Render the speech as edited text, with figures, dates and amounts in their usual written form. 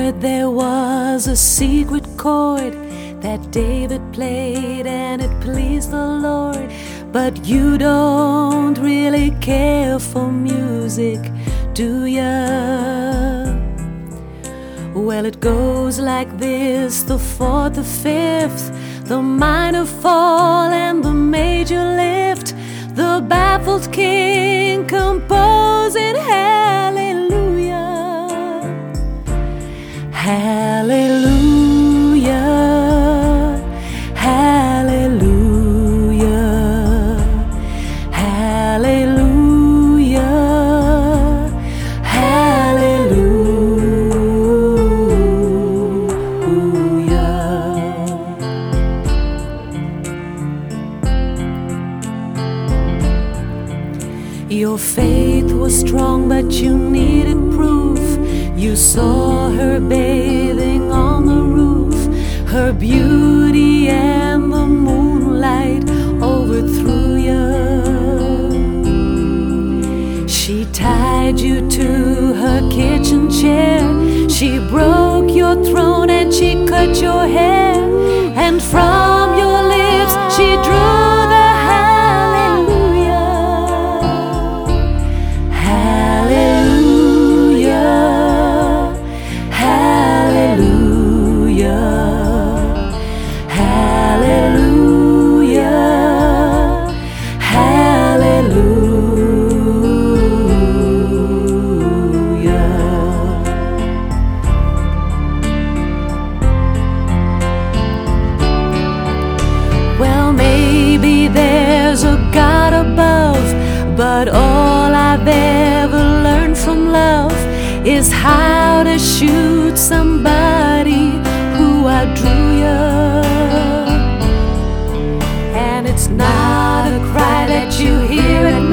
heard there was a secret chord that David played and it pleased the Lord. But you don't really care for music, do ya? Well, it goes like this: the fourth, the fifth, the minor fall and the major lift, the baffled king composing hallelujah, hallelujah, hallelujah, hallelujah, hallelujah. Your faith was strong, but you needed proof. You saw her bathing on the roof. Her beauty and the moonlight overthrew you. She tied you to her kitchen chair. She broke your throne and she cut your hair. And from your lips she drew the hallelujah, hallelujah, hallelujah, hallelujah, hallelujah. Well, maybe there's a God above, but all I've ever learned from love is how to shoot somebody who outdrew you. And it's not a cry that you hear at